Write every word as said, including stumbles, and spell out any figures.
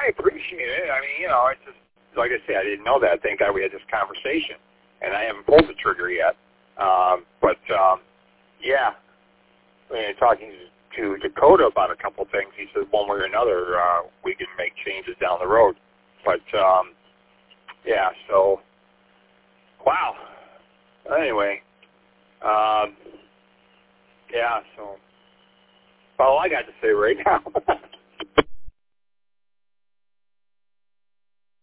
I appreciate it. I mean, you know, it's just, like I said, I didn't know that. Thank God we had this conversation. And I haven't pulled the trigger yet. Um, but, um, yeah, when you're talking to Dakota about a couple things, he said one way or another uh, we can make changes down the road. But, um, yeah, so, wow. Anyway, um, yeah, so, all I got to say right now.